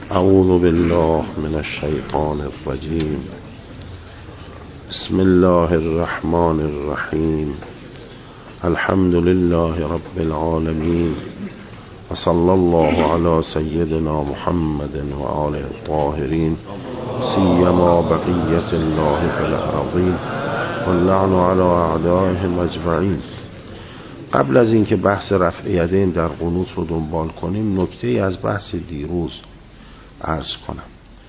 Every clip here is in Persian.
اعوذ بالله من الشیطان الرجیم. بسم الله الرحمن الرحیم. الحمد لله رب العالمین و صلی الله علی سیدنا محمد و آله الطاهرین سیما بقیت الله فی الارضین واللعن علی اعدائهم اجمعین. قبل از اینکه بحث رفع یدین در قنوت رو دنبال کنیم، نکته از بحث دیروز عرض کنم.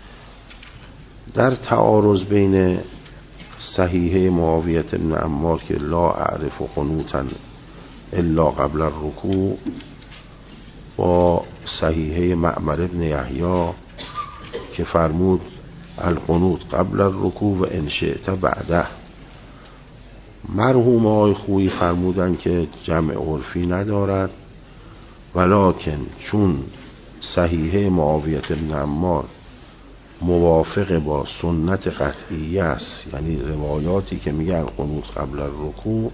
در تعارض بین صحیحه معاویه بن عمار که لا اعرف قنوتا الا قبل الرکوع با صحیحه معمر بن یحیی که فرمود القنوت قبل الرکوع و ان شئت بعده، مرحوم آقای خویی فرمودن که جمع عرفی ندارد، ولکن چون صحیحه معاویه بن عمار موافق با سنت قطعیه است، یعنی روایاتی که میگن قنوت قبل الرکوع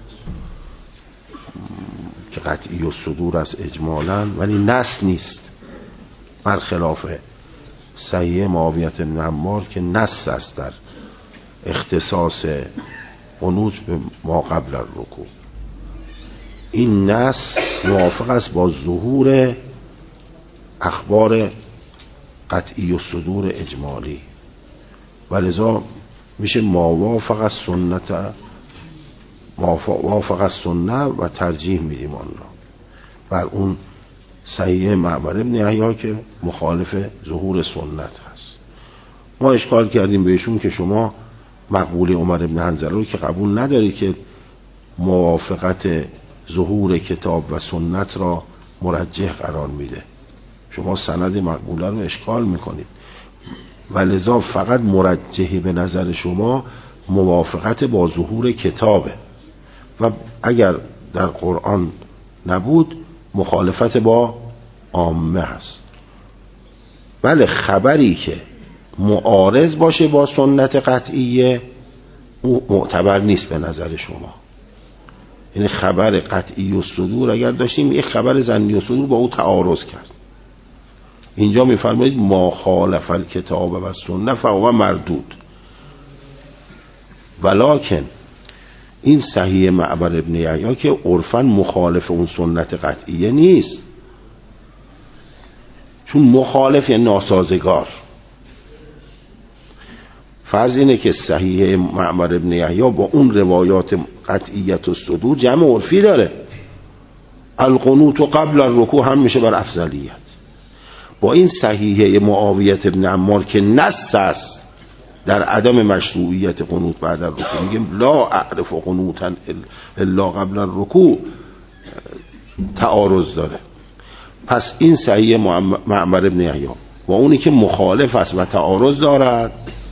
که قطعی الصدور است اجمالاً، ولی نص نیست، برخلاف صحیحه معاویه بن عمار که نص است در اختصاص قنوت به ما قبل الرکوع. این نص موافق است با ظهور اخبار قطعی الصدور اجمالی، ولذا میشه موافق از سنت و ترجیح میدیم آن را بر اون صحیح معمر ابن یحیی که مخالف ظهور سنت هست. ما اشکال کردیم بهشون که شما مقبول عمر ابن حنظله رو که قبول نداری که موافقت ظهور کتاب و سنت را مرجح قرار میده، شما سند مقبوله رو اشکال میکنید، ولذا فقط مرجحی به نظر شما موافقت با ظهور کتابه و اگر در قرآن نبود مخالفت با عامه هست. بله، خبری که معارض باشه با سنت قطعیه او معتبر نیست به نظر شما. یعنی خبر قطعی الصدور اگر داشتیم، یک خبر ظنی الصدور با او تعارض کرد، اینجا میفرمایید ما خالف الکتاب و سنت فهو مردود. ولکن این صحیح معمر ابن یحیی که عرفاً مخالف اون سنت قطعیه نیست، چون مخالف یعنی ناسازگار. فرض اینه که صحیح معمر ابن یحیی با اون روایات قطعیت الصدور جمع عرفی داره، القنوت قبل الرکوع هم میشه بر افضلیت. با این صحیحه معاویه بن عمار که نص است در عدم مشروعیت قنوت بعد الرکوع، میگیم لا اعرف قنوتا الا قبل الرکوع، تعارض داره. پس این صحیح معمر ابن یحیی با اونی که مخالف است و تعارض دارد،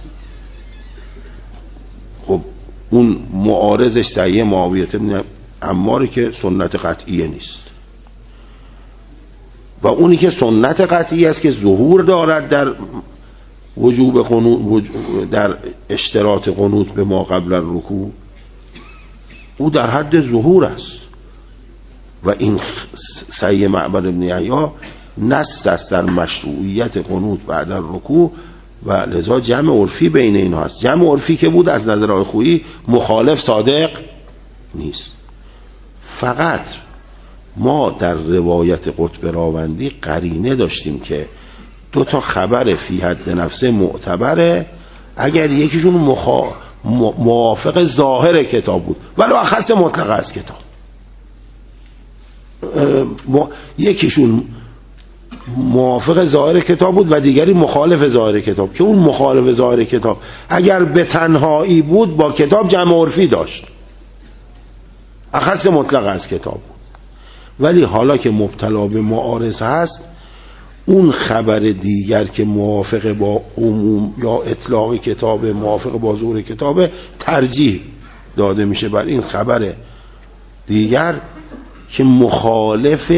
خب اون معارضش صحیح معاویه بن عمار که سنت قطعیه نیست، و اونی که سنت قطعی است که ظهور دارد در وجوب قنوت، در اشتراط قنوت به ما قبل الرکوع، او در حد ظهور است و این صحیح معمر ابن یحیی نص است در مشروعیت قنوت بعد الرکوع و لذا جمع عرفی بین اینها است. جمع عرفی که بود از نظر آقای خویی مخالف صادق نیست. فقط ما در روایت قطب راوندی قرینه داشتیم که دو تا خبر فی حد نفسه معتبره اگر یکیشون موافق ظاهر کتاب بود ولو اخص مطلق از کتاب، یکیشون موافق ظاهر کتاب بود و دیگری مخالف ظاهر کتاب، که اون مخالف ظاهر کتاب اگر به تنهایی بود با کتاب جمع عرفی داشت، اخص مطلق از کتاب بود. ولی حالا که مبتلا به معارض هست، اون خبر دیگر که موافق با عموم یا اطلاق کتاب، موافق با ظهور کتاب، ترجیح داده میشه بر این خبر دیگر که مخالف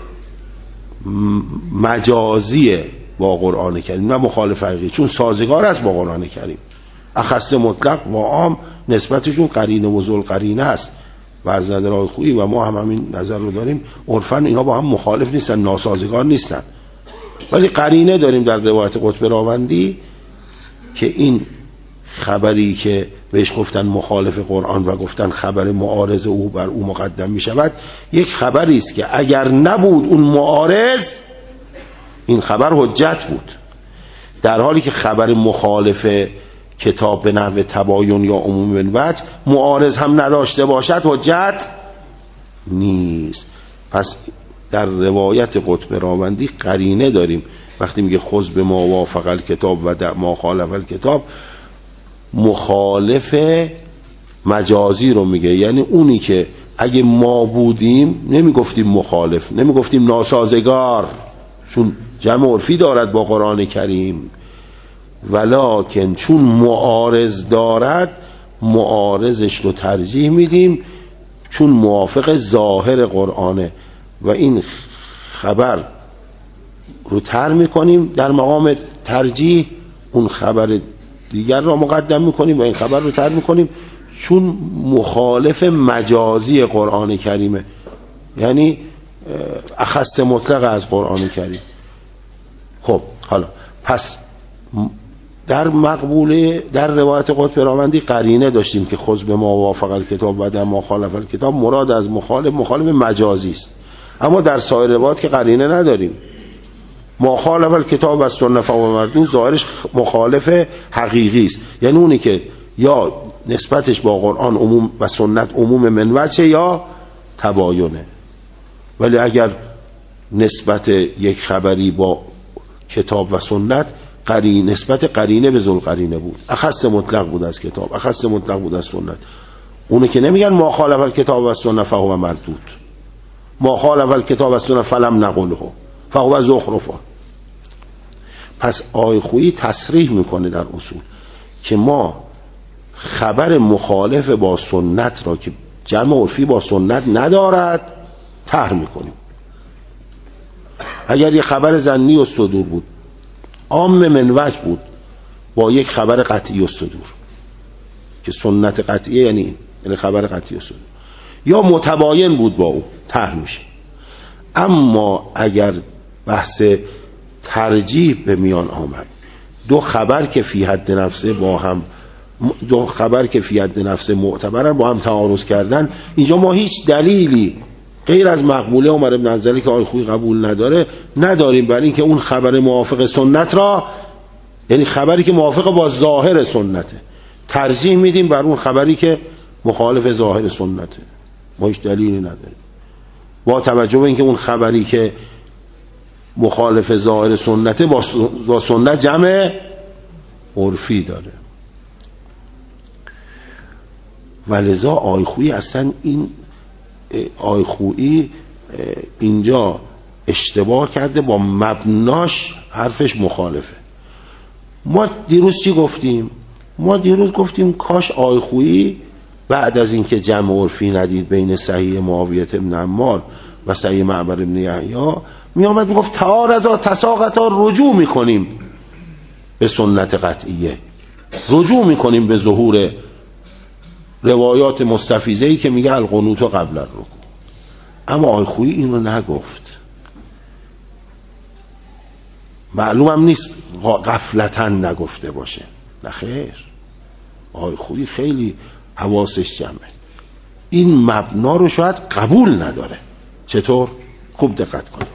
مجازی با قرآن کریم نه مخالف حقیقی، چون سازگار است با قرآن کریم. اخص مطلق و عام نسبتشون قرینه و ذل قرینه است و از نظر خویی و ما هم همین نظر رو داریم، عرفاً اینا با هم مخالف نیستن، ناسازگار نیستن. ولی قرینه داریم در روایت قطب راوندی که این خبری که بهش گفتن مخالف قرآن و گفتن خبر معارض او بر او مقدم می شود، یک خبری است که اگر نبود اون معارض این خبر حجت بود، در حالی که خبر مخالف کتاب به نحو تباین یا عموم من وجه معارض هم نداشته باشد حجت نیست. پس در روایت قطب راوندی قرینه داریم وقتی میگه خذ به ما وافق الکتاب و دع ما خالف الکتاب، مخالف مجازی رو میگه، یعنی اونی که اگه ما بودیم نمیگفتیم مخالف، نمیگفتیم ناسازگار، چون جمع عرفی دارد با قرآن کریم، ولکن چون معارض دارد معارضش رو ترجیح میدیم چون موافق ظاهر قرآنه و این خبر رو تر میکنیم، در مقام ترجیح اون خبر دیگر را مقدم میکنیم و این خبر رو تر میکنیم چون مخالف مجازی قرآن کریمه، یعنی اخص مطلق از قرآن کریم. خب حالا پس در مقبوله در روایت قطب راوندی قرینه داشتیم که خذ به ما وافق الکتاب و دع ما خالف الکتاب، مراد از مخالف مجازی است، اما در سایر روایات که قرینه نداریم. ما خالف الکتاب و سنت فهو مردود ظاهرش مخالف حقیقی است، یعنی اونی که یا نسبتش با قرآن عموم و سنت عموم من وجه یا تباینه. ولی اگر نسبت یک خبری با کتاب و سنت نسبت قرینه به ذوالقرینه بود، اخص مطلق بود از کتاب، اخص مطلق بود از سنت، اونه که نمیگن ما خالف الکتاب و سنت فهو مردود، ما خالف الکتاب و سنت فلم نقله فهو زخرفه. پس آقای خویی تصریح میکنه در اصول که ما خبر مخالف با سنت را که جمع عرفی با سنت ندارد طرح میکنیم. اگر یک خبر ظنی و صدور بود عام من وجه بود با یک خبر قطعی و صدور که سنت قطعیه، یعنی خبر قطعی و صدور، یا متباین بود با او طرح میشه. اما اگر بحث ترجیح به میان آمد، دو خبر که فی حد نفسه با هم، دو خبر که فی حد نفسه معتبرن با هم تعارض کردن، اینجا ما هیچ دلیلی غیر از مقبوله عمر بن عنزله که آقای خویی قبول نداریم برای اینکه اون خبر موافق سنت را، یعنی خبری که موافق با ظاهر سنته، ترجیح میدیم بر اون خبری که مخالف ظاهر سنته. ما هیچ دلیلی نداریم با توجه به اینکه اون خبری که مخالف ظاهر سنته با سنت جمع عرفی داره. ولذا آقای خویی اصلا این آقای خویی اینجا اشتباه کرده، با مبناش حرفش مخالفه. ما دیروز چی گفتیم؟ ما دیروز گفتیم کاش آقای خویی بعد از اینکه جمع عرفی ندید بین صحیح معاویه بن عمار و صحیح معمر بن یحیی، می آمد میگفت تعارضا تساقطا، رجوع میکنیم به سنت قطعیه، رجوع میکنیم به ظهور روایات مستفیضه‌ای که میگه القنوت قبل الرکوع. اما آقای خویی این رو نگفت. معلومم نیست غفلتاً نگفته باشه، نه خیر، آقای خویی خیلی حواسش جمعه، این مبنا رو شاید قبول نداره. چطور؟ خوب دقت کن.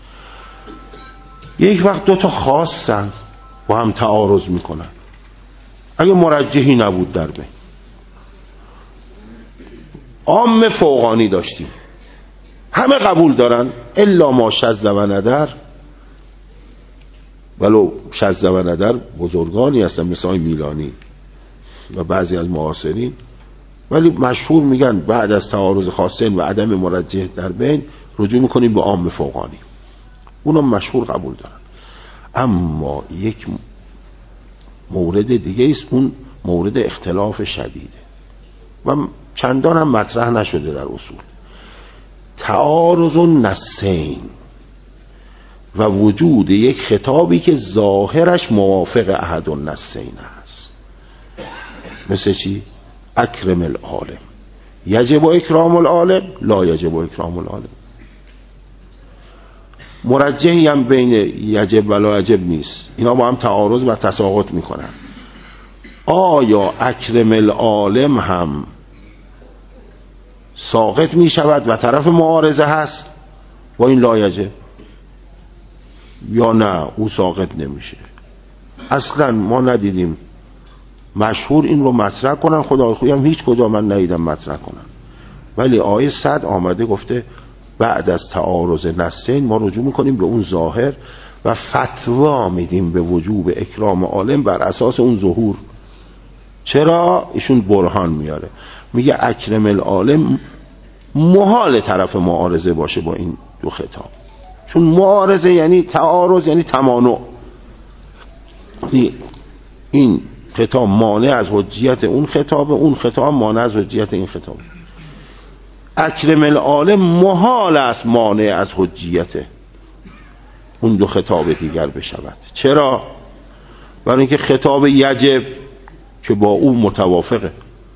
یک وقت دوتا خاصن با هم تعارض میکنن، اگه مرجحی نبود در بین، عام فوقانی داشتیم، همه قبول دارن الا ما شذ و ندر، ولو شذ و ندر بزرگانی هستن مثل میلانی و بعضی از معاصرین، ولی مشهور میگن بعد از تعارض خاصین و عدم مرجح در بین رجوع میکنیم به عام فوقانی، اونم مشهور قبول دارن. اما یک مورد دیگه است، اون مورد اختلاف شدیده و چندان هم مطرح نشده در اصول، تعارض النصین و وجود یک خطابی که ظاهرش موافق احد النصین است. مثل چی؟ اکرم العالم، یجب اکرام العالم، لا یجب اکرام العالم. مرجحی هم بین یجب و لا یجب نیست، اینا با هم تعارض و تساقط میکنن. آیا اکرم العالم هم ساقط میشود و طرف معارضه هست با این لا یجب، یا نه او ساقط نمیشه؟ اصلا ما ندیدیم مشهور این رو مطرح کنن، خدا خویی هم هیچ کجا من ندیدم مطرح کنن. ولی آیه 100 آمده گفته بعد از تعارض نصین ما رجوع میکنیم به اون ظاهر و فتوا میدیم به وجوب اکرام عالم بر اساس اون ظهور. چرا؟ ایشون برهان میاره، میگه اکرم العالم محال طرف معارضه باشه با این دو خطاب، چون معارضه یعنی تعارض، یعنی تمانع. این خطاب مانع از حجیت اون خطاب، اون خطاب مانع از حجیت این خطاب. اکرم العالم محال است مانع از حجیت اون دو خطاب دیگر بشود. چرا؟ برای اینکه خطاب یجب که با اون متوافقه،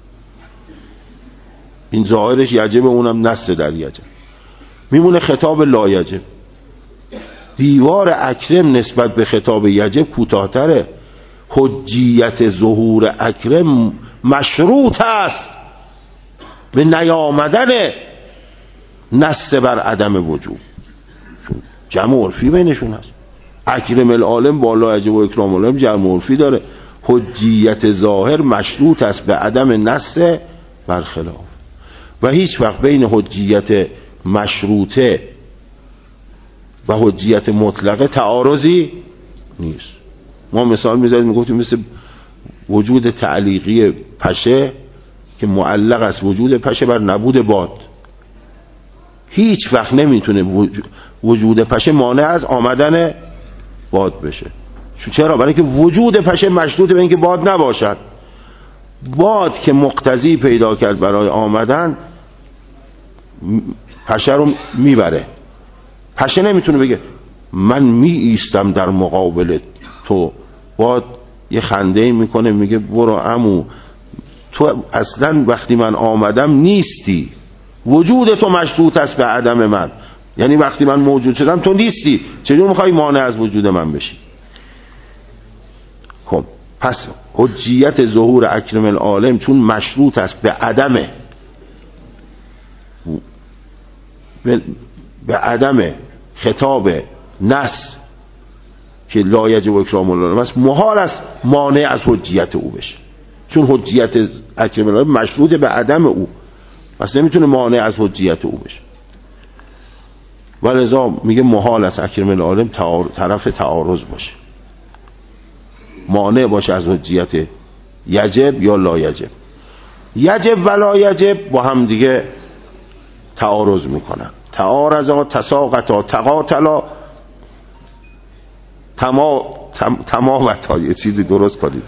این ظاهرش یجب، اونم نص در یجب، میمونه خطاب لا یجب. دیوار اکرم نسبت به خطاب یجب کوتاه‌تره. حجیت ظهور اکرم مشروط است به نیامدن نص بر عدم وجوب، جمع عرفی بینشون هست. اکرم العالم با لا یجب و اکرام العالم جمع عرفی داره. حجیت ظاهر مشروط است به عدم نص بر خلاف، و هیچ وقت بین حجیت مشروطه و حجیت مطلقه تعارضی نیست. ما مثال میزدیم میگفتیم مثل وجود تعلیقی پشه که معلق است وجود پشه بر نبود باد، هیچ وقت نمیتونه وجود پشه مانع از آمدن باد بشه. چرا؟ برای اینکه وجود پشه مشروط به اینکه باد نباشد. باد که مقتضی پیدا کرد برای آمدن، پشه رو میبره. پشه نمیتونه بگه من می ایستم در مقابل تو. باد یه خنده میکنه میگه برو عمو، تو اصلا وقتی من آمدم نیستی، وجود تو مشروط است به عدم من، یعنی وقتی من موجود شدم تو نیستی، چجور میخوای مانع از وجود من بشی؟ خب پس حجیت ظهور اکرم العالم چون مشروط است به عدم خطاب نص که لا یجب و اکرام العالم است، محال است مانع از حجیت او بشه، چون حجیت اکرم العالم مشروط به عدم او، پس نمیتونه مانع از حجیت او بشه. ولذا میگه محال است اکرم العالم طرف تعارض باشه، مانع باشه از حجیت یجب یا لا یجب. یجب و لا یجب با هم دیگه تعارض میکنن. تعارضا، تساقطا، تقاتلا، تمامتا، یه چیزی درست کنید،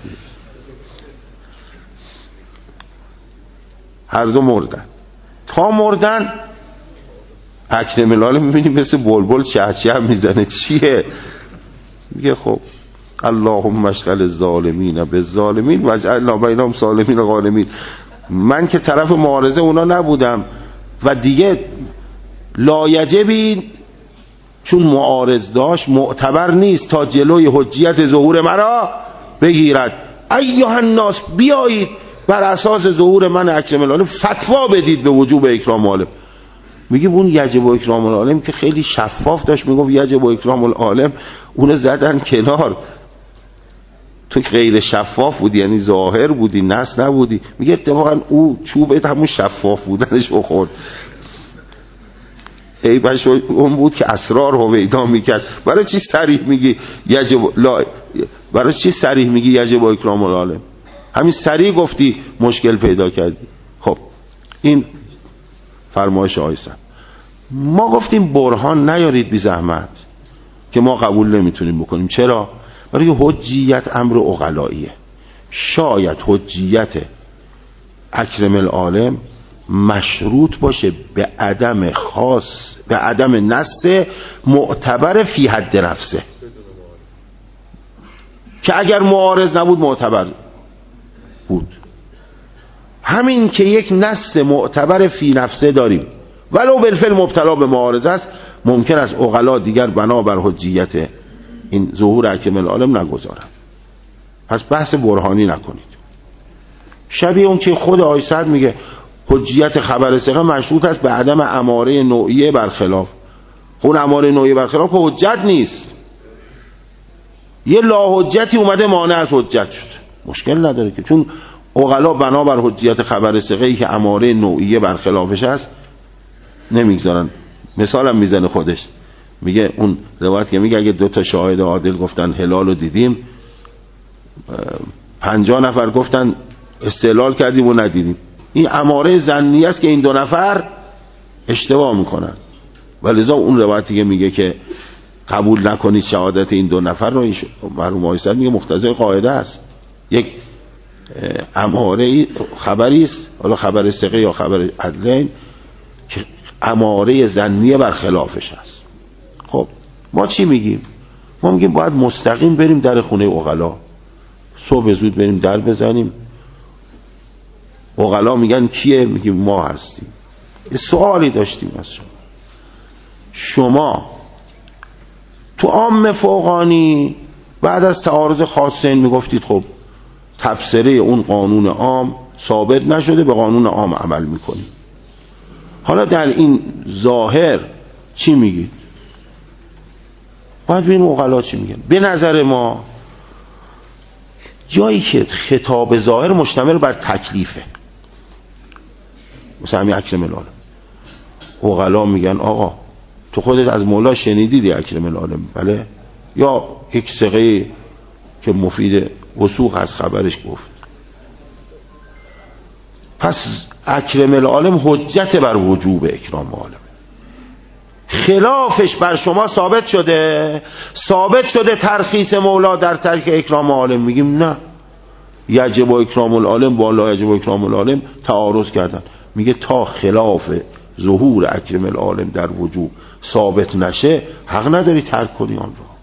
هر دو مردن. تا مردن اکرم العالم میبینی مثل بلبل چهچه میزنه. چیه؟ میگه خب اللهم اشغل الظالمین بالظالمین واجعلنا بینهم سالمین و غانمین. من که طرف معارضه اونا نبودم و دیگه لایجبی چون معارض داشت معتبر نیست تا جلوی حجیت ظهور مرا بگیرد. ایها الناس بیایید بر اساس ظهور من اکرم العالم فتوا بدید به وجوب اکرام العالم. میگه اون یجب و اکرام العالم که خیلی شفاف داشت میگفت یجب و اکرام العالم، اونو زدن کنار. تو غیر شفاف بودی، یعنی ظاهر بودی، نص نبودی. میگه اتفاقا او چوبه همون شفاف بودنش بخورد. ای باشه اون بود که اسرار هویدا میکرد. برای چی صریح میگی یجب لا، برای چی صریح میگی یجب و اکرام العالم؟ همین صریح گفتی مشکل پیدا کردی. خب این فرمایش آیسن. ما گفتیم برهان نیارید بی زحمت که ما قبول نمیتونیم بکنیم. چرا؟ برای حجیت امر عقلاییه. شاید حجیت اکرم العالم مشروط باشه به عدم خاص، به عدم نص معتبر فی حد نفسه، که اگر معارض نبود معتبر بود. همین که یک نص معتبر فی نفسه داریم ولو بالفعل مبتلا به معارضه است، ممکن است عقلا دیگر بنابر حجیت این ظهور اکرم العالم نگذارن. پس بحث برهانی نکنید. شبیه اون که خود آقای سعد میگه حجیت خبر ثقه مشروط است به عدم اماره نوعیه برخلاف. اون اماره نوعیه برخلاف که حجت نیست، یه لاحجتی اومده مانع از حجت شد، مشکل نداره که، چون عقلا بنابر حجیت خبر ثقه ای که اماره نوعیه برخلافش است نمیگذارن. مثالم میزنه خودش، میگه اون روایت که میگه اگه 2 شاهد عادل گفتن هلال رو دیدیم، 50 نفر گفتن استدلال کردیم و ندیدیم، این اماره ظنی است که این 2 نفر اشتباه میکنن. ولذا اون روایتی که میگه که قبول نکنید شهادت این 2 نفر رو، این مرحوم آقای سعد میگه مقتضی قاعده است. یک اماره خبری است، حالا خبر ثقه یا خبر عدلین، که اماره ظنی برخلافش است. خب ما چی میگیم؟ ما میگیم باید مستقیم بریم در خونه عقلا، صبح زود بریم در بزنیم. عقلا میگن کیه؟ میگیم ما هستیم. یه سوالی داشتیم از شما تو عام فوقانی بعد از تعارض خاصین میگفتید خب تفسیره اون قانون عام ثابت نشده، به قانون عام عمل میکنید. حالا در این ظاهر چی میگید؟ باید ببینیم عقلا چی میگن. به نظر ما جایی که خطاب ظاهر مشتمل بر تکلیفه، مثلا همین اکرم العالم، عقلا میگن آقا تو خودت از مولا شنیدیدی اکرم العالم؟ بله. یا یک ثقه که مفید وثوق از خبرش گفت. پس اکرم العالم حجت بر وجوب اکرام عالم. خلافش بر شما ثابت شده ترخیص مولا در ترک اکرام عالم. میگیم نه، یجب اکرام العالم با لا یجب اکرام العالم تعارض کردن. میگه تا خلاف ظهور اکرم العالم در وجوب ثابت نشه حق نداری ترک کنی آن را.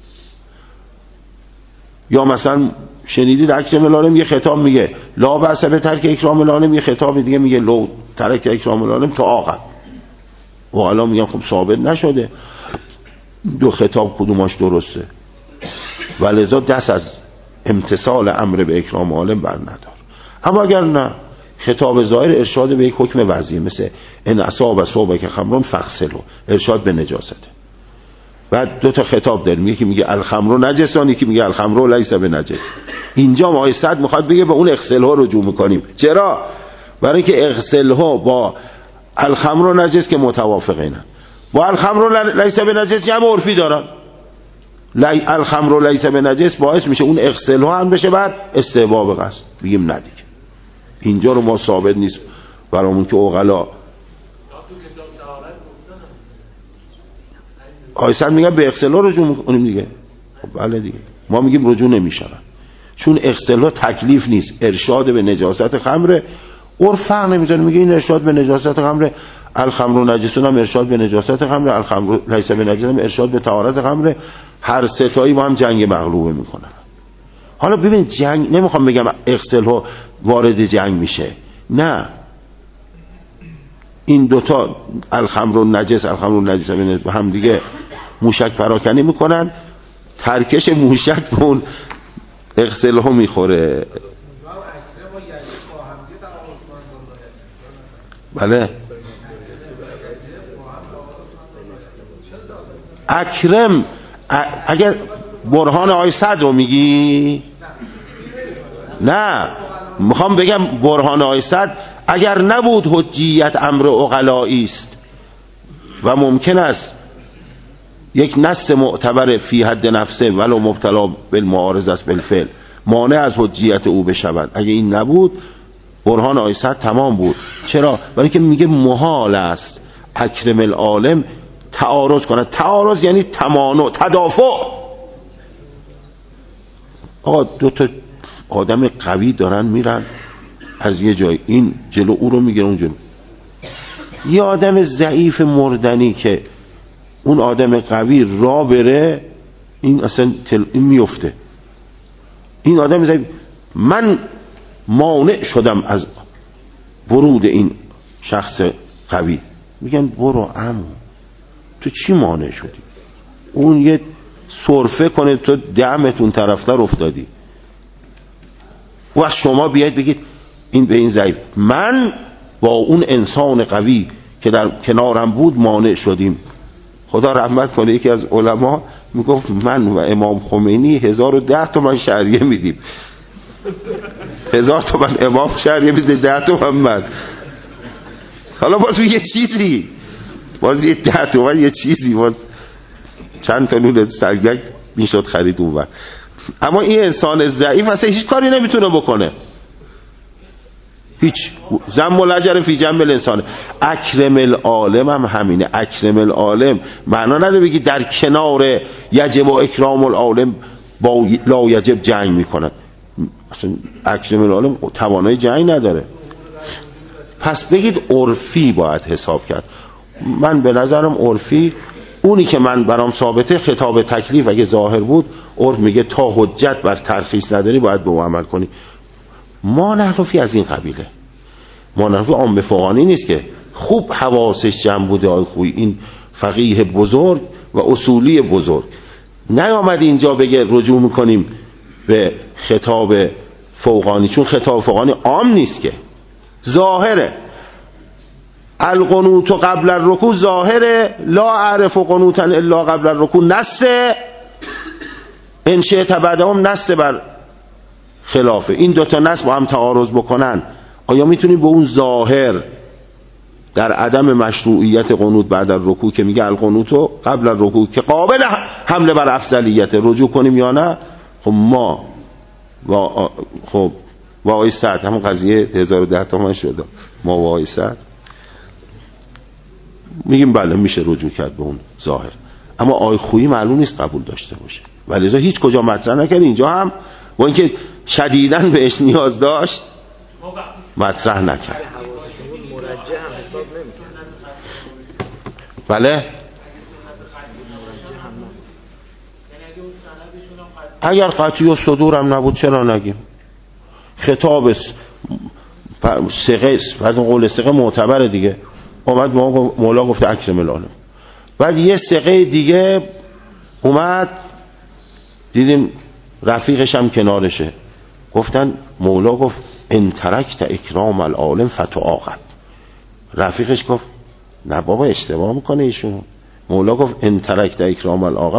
یا مثلا شنیدید اکرم العالم یه خطاب میگه لا بأس به ترک اکرام العالم، یه خطاب دیگه میگه لو ترک اکرام العالم تا آقا. و الان میگم خب ثابت نشده 2 خطاب کدوماش درسته، ولذا دست از امتثال امر به اکرام عالم بر ندار. اما اگر نه، خطاب ظاهر ارشاد به یک حکم وضعی، مثل ان اصاب ثوبک خمر فاغسله، ارشاد به نجاسته. بعد 2 خطاب داریم، یکی میگه الخمر نجس، یکی میگه الخمر لیس بنجس. اینجا آقای سعد میخواد بگه به اون اغسلها رجوع میکنیم. چرا؟ برای اینکه اغسلها با الخمر نجس که متوافقینن، با الخمر لیس بنجس جمع عرفی دارن. الخمر لیس بنجس باعث میشه اون اغسلها هم بشه بعد استحباب قصد. بگیم نه دیگه، اینجا رو ما ثابت نیست برامون که عقلا. آیسان میگن به اغسلها رجوع میکنیم دیگه. خب بله دیگه، ما میگیم رجوع نمیشن، چون اغسلها تکلیف نیست، ارشاد به نجاست خمره. عرف فرق نمیذاره، میگه این ارشاد به نجاست خمره، الخمر نجسون هم ارشاد به نجاست خمره، الخمر لیس بنجس هم ارشاد به طهارت خمره. هر ستایی با هم جنگ مغلوبه میکنن. حالا ببینید جنگ، نمیخوام بگم اغسلها وارد جنگ میشه، نه، این 2 تا الخمر نجس با هم دیگه موشک پراکنی میکنن، ترکش موشک به اون اغسلها میخوره. بله. اکرم اگر برهان آقای سعد رو میگی، نه میخوام بگم برهان آقای سعد اگر نبود حجیت امر عقلائی است و ممکن است یک نص معتبر فی حد نفسه ولو مبتلا بالمعارضه است بالفعل مانع از حجیت او بشود، اگه این نبود برهان آقای سعد تمام بود. چرا؟ برای که میگه محال است اکرم العالم تعارض کنه. تعارض یعنی تمانع، تدافع. آقا 2 تا آدم قوی دارن میرن از یه جای، این جلو او رو میگیره اونجا. یه آدم ضعیف مردنی که اون آدم قوی را بره، این اصلا این میفته. این آدم ضعیف، من مانع شدم از ورود این شخص قوی، میگن برو عمو تو چی مانع شدی؟ اون یه سرفه کنه تو دمتون طرفتر افتادی. و شما بیاید بگید این به این ضعیف. من با اون انسان قوی که در کنارم بود مانع شدیم. خدا رحمت کنه یکی از علما میگفت من و امام خمینی 1010 تومن شهریه میدیم. 1000 تومن امام شهریه میده، 10 تومن من. حالا باز یه چیزی، باز یه 10 تومن یه چیزی، باز چند تا نون سرگک میشد خرید اون وقت. اما این انسان ضعیف اصلا هیچ کاری نمیتونه بکنه، هیچ. ذم الأجر فی جنب الانسان. اکرم العالم هم همینه. اکرم العالم معنا نداره بگی در کنار یجب و اکرام العالم با لا یجب جنگ میکنن. اصلا اکرم العالم توانایی جنگ نداره. پس بگید عرفی باید حساب کرد. من به نظرم عرفی، اونی که من برام ثابته خطاب تکلیف اگه ظاهر بود، عرف میگه تا حجت بر ترخیص نداری باید به او عمل کنی. ما نحنفی از این قبیله، ما نحنفی عام فقهانی نیست که خوب حواسش جمع بوده. آی خوی این فقیه بزرگ و اصولی بزرگ نیامد اینجا بگه رجوع میکنیم به خطاب فوقانی، چون خطاب فوقانی عام نیست که، ظاهره. القنوت قبل الرکوع ظاهره، لا اعرف قنوتا الا قبل الرکوع نسه، ان شئت بعدهم نسه بر خلافه. این دوتا نص با هم تعارض بکنن، آیا میتونی به اون ظاهر در عدم مشروعیت قنوت بعد از رکوع که میگه القنوت قبل الرکوع که قابل حمله بر افضلیت رجوع کنیم یا نه؟ خب ما خب وای سعد همون قضیه 1010 تومن شده، ما وای سعد میگیم بله میشه رجوع کرد به اون ظاهر. اما آی خویی معلوم نیست قبول داشته باشه، ولی هیچ کجا مطرح نکرد. اینجا هم با اینکه شدیداً بهش نیاز داشت مطرح نکرد. بله اگر قطعی و صدور هم نبود چرا نگیم؟ خطاب ثقه، از اون قول ثقه معتبره دیگه. اومد مولا گفته اکرم العالم، بعد یه ثقه دیگه اومد دیدیم رفیقش هم کنارشه، گفتن مولا گفت ان ترکت اکرام العالم فتعاقب. رفیقش گفت نه بابا اشتباه میکنه ایشون. مولا گفت ان ترکت اکرام العالم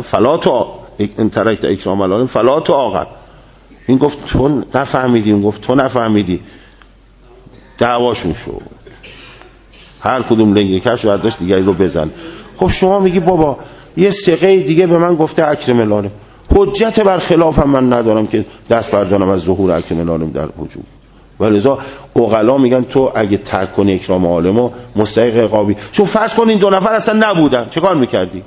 فلا تعاقب. این گفت تو نفهمیدی، اون گفت تو نفهمیدی، دعواشون شد. هر کدوم لنگی کش برداشت دیگری رو بزن. خب شما میگی بابا یه ثقه دیگه به من گفته اکرم العالم، حجت بر خلافم من ندارم که دست بردارم از ظهور اکرم العالم در وجود. ولذا عقلا میگن تو اگه ترک کنی اکرام عالمو مستحق عقابی. چون فرض کن این دو نفر اصلا نبودن، چه کار میکردی؟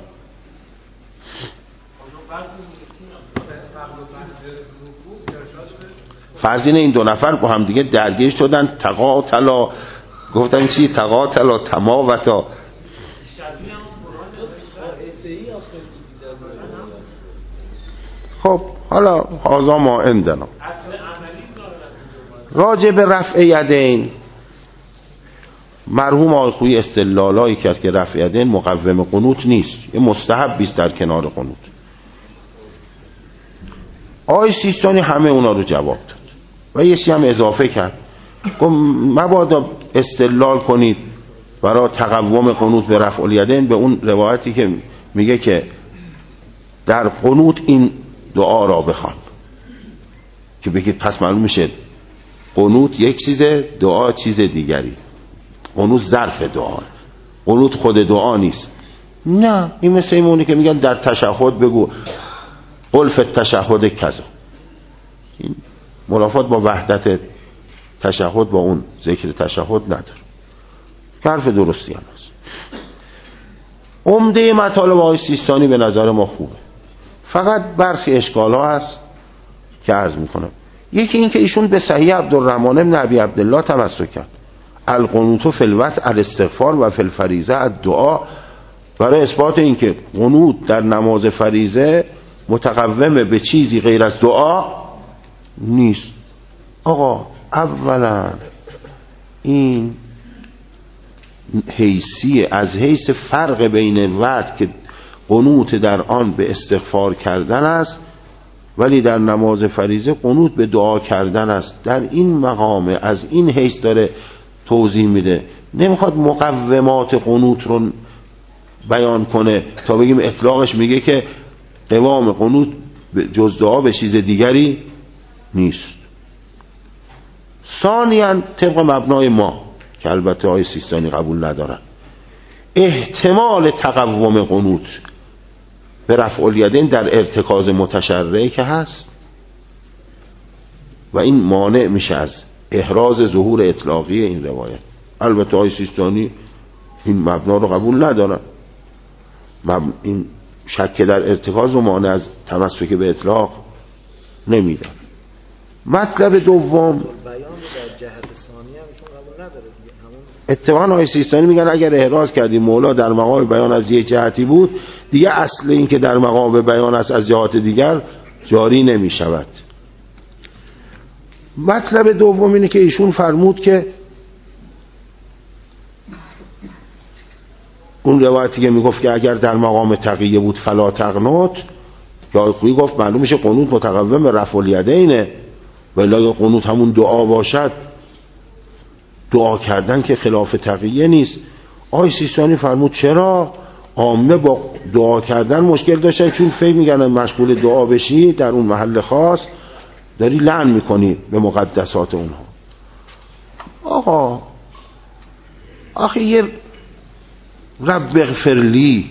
فرض اینه این دو نفر با هم دیگه درگیر شدن، تقاتلا، گفتن چی؟ تقاتلا تماوتا. خب حالا هازا ما عندنا. راجع به رفع یدین، مرحوم آقای خویی استدلالایی کرد که رفع یدین مقوم قنوت نیست، یه مستحبی است در کنار قنوت. آقای سیستانی همه اونا رو جواب داد و یه چیزی هم اضافه کرد، گفت مبادا استدلال کنید برای تقوم قنوت به رفع الیدین به اون روایتی که میگه که در قنوت این دعا را بخوان، که بگید پس معلوم میشه قنوت یک چیزه، دعا چیز دیگری. قنوت ظرف دعا، قنوت خود دعا نیست. نه این مثل ایمونی که میگن در تشهد بگو قل فی التشهد کذا. این منافات با وحدت تشهد با اون ذکر تشهد نداره، حرف درستی هم هست. عمده مطالب آقای سیستانی به نظر ما خوبه، فقط برخی اشکال ها هست که عرض میکنم. یکی این که ایشون به صحیح عبدالرحمن بن ابی عبدالله تمسک کرد، القنوت فی الوتر الاستغفار و فی الفریضه الدعا، برای اثبات این که قنوت در نماز فریضه متقومه به چیزی غیر از دعا نیست. آقا اولا این حیثی از حیث فرق بین وقت که قنوت در آن به استغفار کردن است ولی در نماز فریضه قنوت به دعا کردن است. در این مقام از این حیث داره توضیح میده، نمیخواد مقومات قنوت رو بیان کنه تا بگیم اطلاقش میگه که قوام قنوت جز دعا به چیز دیگری نیست. ثانیاً طبق مبنای ما که البته آقای سیستانی قبول ندارن، احتمال تقوم قنوت به رفع الیدین در ارتکاز متشرعه که هست و این مانع میشه از احراز ظهور اطلاقی این روایت. البته آقای سیستانی این مبنا رو قبول ندارن، این شک در ارتکاز و مانع از تمسک به اطلاق نمیدن. مطلب دوم اتفاقا آقای سیستانی میگن اگر احراز کردیم مولا در مقام بیان از یک جهتی بود دیگه اصل این که در مقام بیان است از جهات دیگر جاری نمی شود. مطلب دوم اینه که ایشون فرمود که اون روایتی که میگفت که اگر در مقام تقیه بود فلا تقنط، یا خویی گفت معلوم میشه قنوت متقوم به رفع الیدینه، ولی اگر قنوت همون دعا باشد دعا کردن که خلاف تقیه نیست. آقای سیستانی فرمود چرا؟ عامه با دعا کردن مشکل داشتن چون فکر میگن مشغول دعا بشی در اون محل خاص داری لعن میکنی به مقدسات اونها. آخه یه رب اغفر لی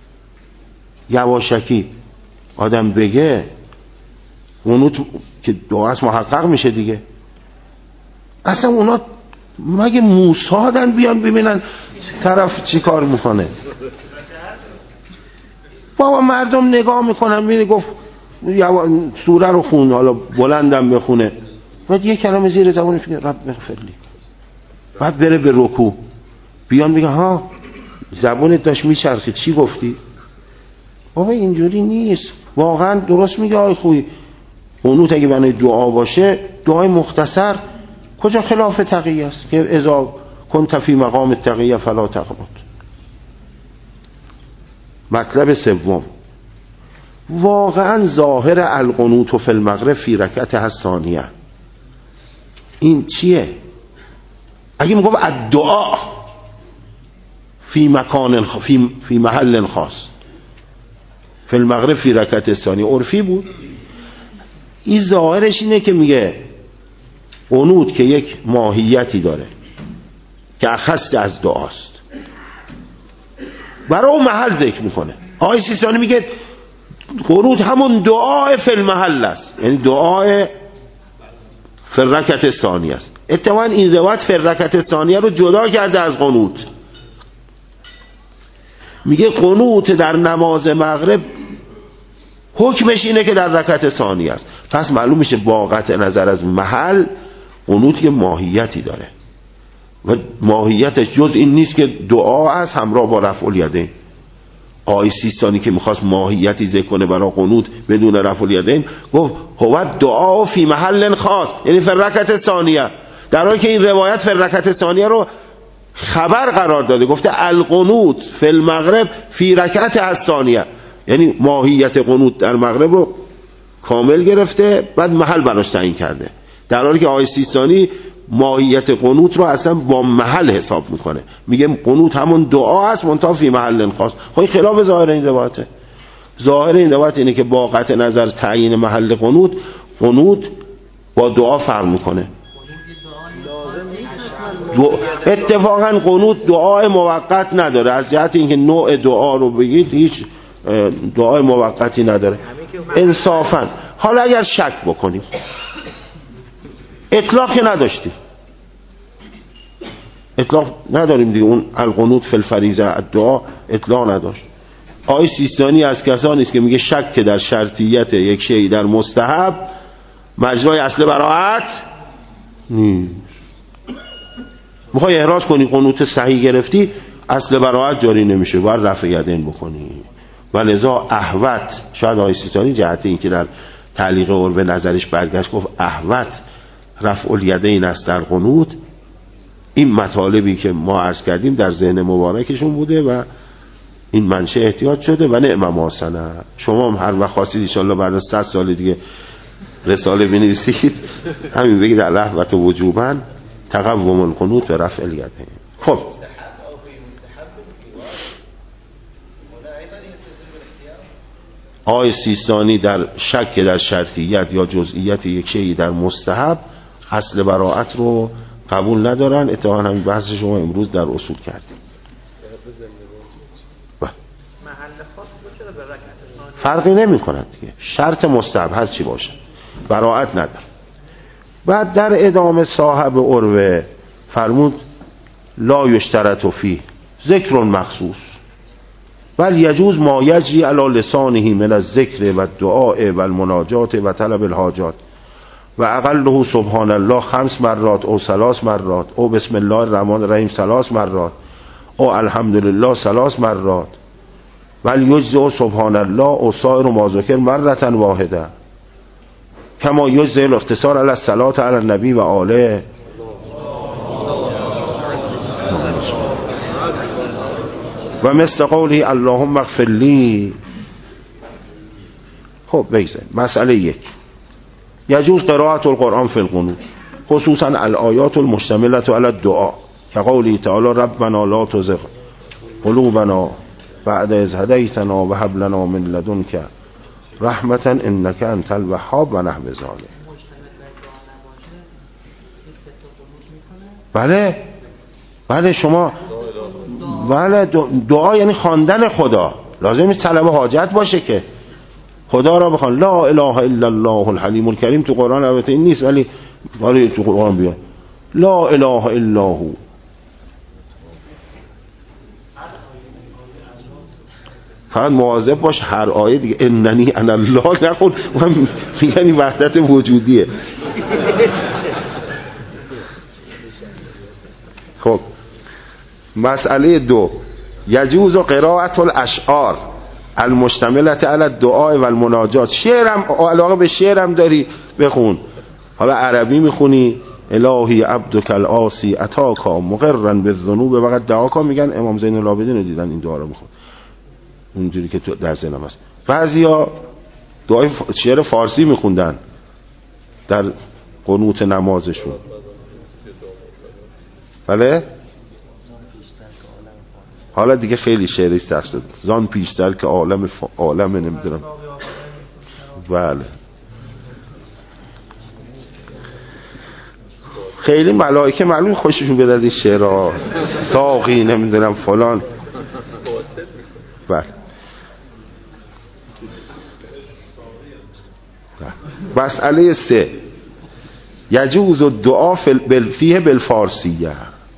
یواشکی آدم بگه قنوت که دعاست محقق میشه دیگه. اصلا اونا مگه موسی دن بیان ببینن طرف چی کار میکنه؟ بابا مردم نگاه میکنن میبینی گفت سوره رو خون، حالا بلندم بخونه بعد یه کلمه زیر زبانش میگه رب اغفر لی، بعد بره به رکوع بیان میگه ها زبانت داشت میچرخید چی گفتی؟ بابا اینجوری نیست. واقعا درست میگه آقای خویی، قنوت اگه برای دعا باشه دعای مختصر کجا خلاف تقیه است که اذا کنت فی مقام تقیه فلا تقنط. مطلب سوم، واقعا ظاهر القنوت فی المغرب فی رکعت الثانیه این چیه؟ اگه میگم الدعا فی مکان فی محل خاص فی المغرب فی رکعت الثانیه عرفی بود. این ظاهرش اینه که میگه قنوت که یک ماهیتی داره که اخص از دعاست برای اون محل ذکر میکنه. آقای سیستانی میگه قنوت همون دعای فی المحل است، یعنی دعای فی الرکعت الثانیه است. اتفاقا این روایت فی الرکعت الثانیه رو جدا کرده از قنوت، میگه قنوت در نماز مغرب حکمش اینه که در رکعت ثانیه است. پس معلوم میشه با قطع نظر از محل قنوت یه ماهیتی داره و ماهیتش جز این نیست که دعا است همراه با رفع الیدین. آقای سیستانی که میخواست ماهیتی ذکر کنه برای قنوت بدون رفع الیدین گفت هو دعا فی محل خاص، یعنی فی الرکعت ثانیه، در حالی که این روایت فی الرکعت ثانیه رو خبر قرار داده، گفته القنوت فی المغرب فی رکعت الثانیه، یعنی ماهیت قنوت در مغرب رو کامل گرفته بعد محل براش تعیین کرده، در حالی که آقای سیستانی ماهیت قنوت رو اصلا با محل حساب میکنه، میگه قنوت همون دعا است منتها فی محل خاص. خب خلاف ظاهر این روایته. ظاهر این روایت اینه که با قطع نظر تعیین محل قنوت با دعا فرق میکنه. اتفاقا قنوت دعای موقت نداره، از جهت اینکه نوع دعا رو بگید هیچ دعای موقتی نداره انصافا. حالا اگر شک بکنیم اطلاق که نداشتیم، اطلاق نداریم دیگه، اون القنوت فی الفریضه الدعا اطلاق نداشت. آقای سیستانی از کسانی است که میگه شک در شرطیت یک شیء در مستحب مجرای اصل براءت نیست. میخوای احراز کنی قنوت صحیح گرفتی اصل براءت جاری نمیشه، باید رفع یدین بکنی. ولذا احوط، شاید آقای سیستانی جهت این که در تعلیق عرب نظرش برگشت گفت احوط رفع الیدین است در قنوت، این مطالبی که ما عرض کردیم در ذهن مبارکشون بوده و این منشه احتیاط شده و نعم ما سنه. شما هم هر وقت خواستید ان شاء الله بعد از 100 سال دیگه رساله بنویسید همین بگید الرحمت وجوبا تقوم القنوت به رفع الیدین. خب آقای سیستانی در شک در شرطیت یا جزئیت یک شیء در مستحب اصل براءت رو قبول ندارن. اتفاقا همین بحث شما امروز در اصول کردیم. فرقی نمی کند دیگه، شرط مستحب هر چی باشه براءت نداره. بعد در ادامه صاحب عروه فرمود لا یشترط فیه ذکر مخصوص بل یجوز ما یجری علی لسانه من الذکر و الدعاء و المناجات و طلب الحاجات و اقله سبحان الله 5 مرات او 3 مرات او بسم الله الرحمن الرحیم 3 مرات او الحمدلله 3 مرات بل یجزئ سبحان الله او سایر ما ذکر مرة واحده کما یجزئ الاختصار علی الصلاة علی النبی و آله و مثل قوله اللهم اغفر لی. خب بگذاریم. مسئله 1 یجوز قراءة القرآن فی القنوت خصوصا الآیات المشتملة علی الدعاء كقوله تعالی ربنا لا تزغ قلوبنا بعد اذ هدیتنا و هب لنا من لدنک رحمة انک انت الوهاب و نحو ذلک. بله شما بله دعا یعنی خواندن خدا، لازم نیست طلب حاجت باشه که خدا را بخوان. لا اله الا الله الحلیم الکریم تو قرآن البته این نیست ولی تو قرآن بیاد لا اله الا هو. فقط مواظب باش هر آیه دیگه اننی انا الله نخون و یعنی وحدت وجودیه. خب مسئله 2 یجوز قراءة الاشعار المشتملة علی الدعاء و المناجات. شعرم علاقه به شعرم داری بخون، حالا عربی میخونی الهی عبدک العاصی اتاکا مقرا بالذنوب و قد دعاکا. میگن امام زین العابدین رو دیدن این دعا رو میخون اونجوری که تو در ذهنم هست. بعضیا دعای شعر فارسی میخوندن در قنوت نمازشون. بله حالا دیگه خیلی شعری سخت شد زان پیشتر که عالم نمیدونم. بله خیلی ملائکه معلوم خوششون بیاد از این شعرها، ساقی نمیدونم فلان. بله مسئله 3 یجوز الدعاء فیه بالفارسیه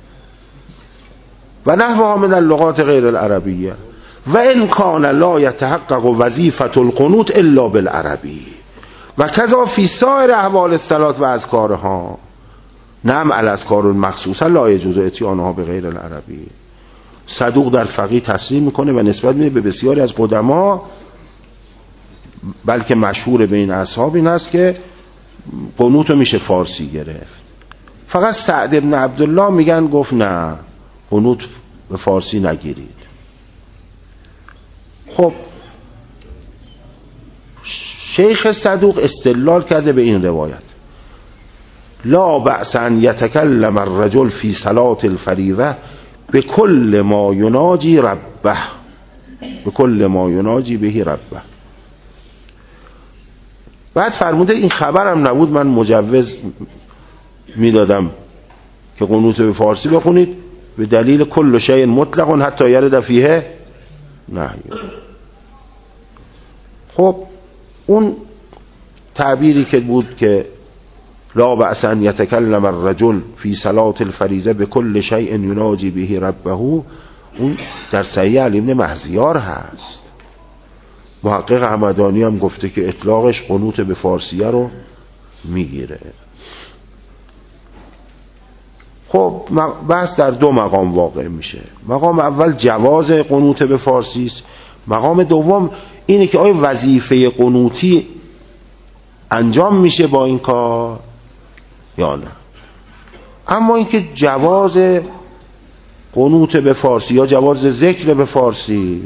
و نحوها من اللغات غیر العربیه و ان کان لا یتحقق وظیفه القنوت الا بالعربی و کذا فی سایر احوال الصلاه و اذکارها. نعم الاذکار المخصوصه لا یجوز اتیانها به غیر العربی. صدوق در فقیه تصریح میکنه و نسبت میده به بسیاری از قدما، بلکه مشهور بین اصحاب این است که قنوت رو میشه فارسی گرفت. فقط سعد ابن عبدالله میگن گفت نه قنوت به فارسی نگیرید. خب شیخ صدوق استدلال کرده به این روایت لا بأس ان یتکلم الرجل فی صلاة الفریضه بكل ما یناجی ربه بكل ما یناجی بهی ربه. بعد فرموده این خبرم نبود من مجوز میدادم که قنوت به فارسی بخونید به دلیل کل شیء مطلق حتی یرد فیه نهی. خب اون تعبیری که بود که لا بأس ان یتکلم الرجل فی صلاة الفریضه بكل شیء یناجی به ربه، اون در صحیح علی بن مهزیار هست. محقق همدانی هم گفته که اطلاقش قنوت به فارسیه رو میگیره. خب بحث در 2 مقام واقع میشه. مقام اول جواز قنوت به فارسی است. مقام دوم اینه که آیا وظیفه قنوتی انجام میشه با این کار یا نه. اما اینکه جواز قنوت به فارسی یا جواز ذکر به فارسی،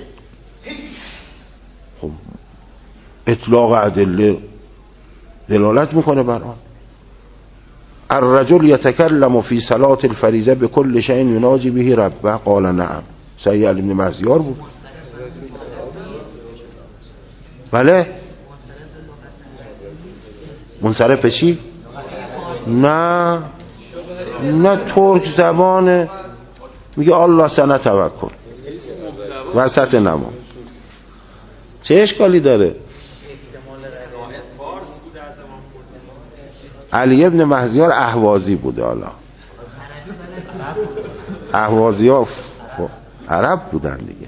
خب اطلاق ادله دلالت میکنه بر آن. الرجل یتکلم فی صلاة الفریضه بكل شیء یناجی به ربه قال نعم. صحیح علی بن مهزیار بود. بله منصرف چی؟ نه ترک زبانه، میگه الله سنه توکل وسط نماز. چه اشکالی داره؟ علی ابن مهزیار اهوازی بوده. حالا اهوازی ها عرب بودن دیگه.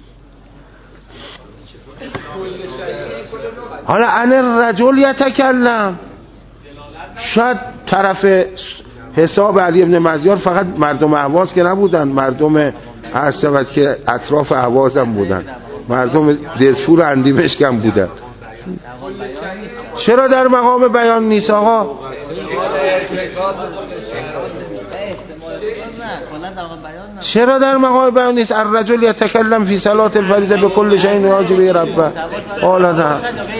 حالا ان الرجل یتکلم، شاید طرف حساب علی ابن مهزیار فقط مردم اهواز که نبودن، مردم عرصبت که اطراف اهواز هم بودن، مردم دزفور اندیمشک هم بودن. چرا در مقام بیان نیست آقا؟ چرا در مقام بیان نیست؟ الرجل یتکلم فی صلاة الفریضه بكل شیء یناجی به ربه قال نعم.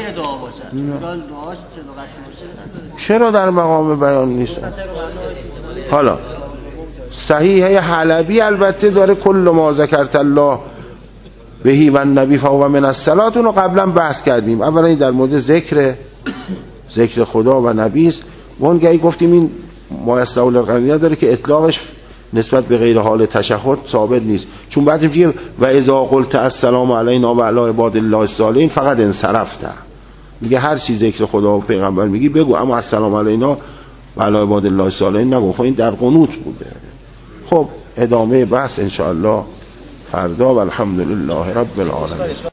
چرا در مقام بیان نیست؟ حالا صحیحه حلبی البته داره کل ما ذکرت الله بهی و النبی فهو من الصلاة، اونو قبلا بحث کردیم. اولا در مورد ذکر خدا و نبی است. وانگهی گفتیم این ما استول القرنیه داره که اطلاقش نسبت به غیر حال تشهد ثابت نیست، چون بعد میگه و اذا قلت السلام علینا و علی عباد الله الصالحین فقط انصرفته. میگه هر چی ذکر خدا و پیغمبر میگی بگو، اما السلام علینا و علی عباد الله الصالحین نگو. خب این در قنوت بوده. خب ادامه بحث ان شاء الله فردا و الحمدلله رب العالمین.